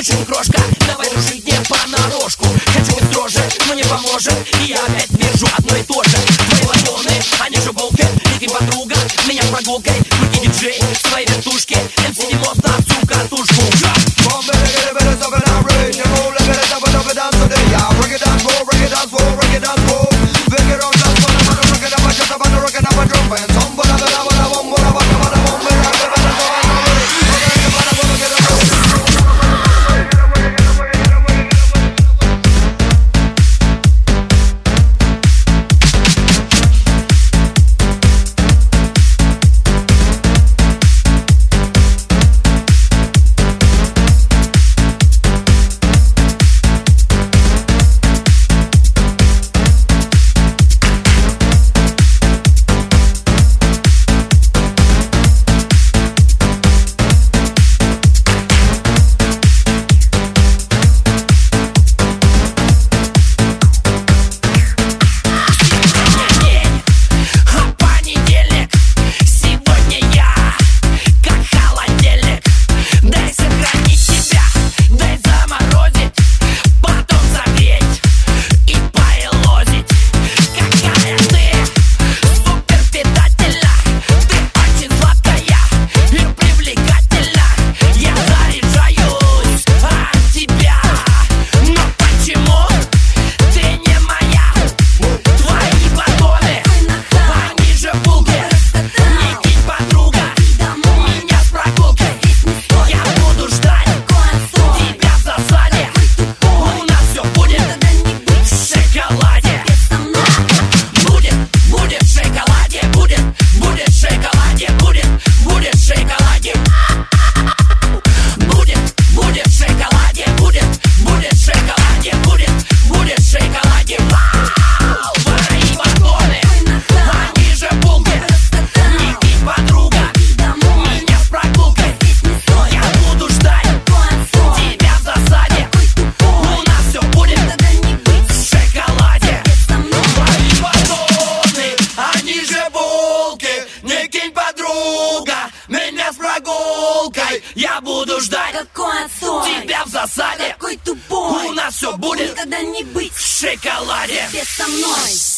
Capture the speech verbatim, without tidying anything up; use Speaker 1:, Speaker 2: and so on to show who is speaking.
Speaker 1: очень крошка, давай дружить не понарошку. Хочу быть строже, но не поможет, и я опять вижу одно и то же. Твои ладоны, они же булки, и ты подруга, меня с прогулкой. Крути диджей, свои вертушки, эм си девяносто всю катушку. Я буду ждать,
Speaker 2: какой отстой,
Speaker 1: тебя в засаде,
Speaker 2: какой тупой.
Speaker 1: У нас все будет
Speaker 2: никогда не быть
Speaker 1: в шоколаде.
Speaker 2: Без со мной.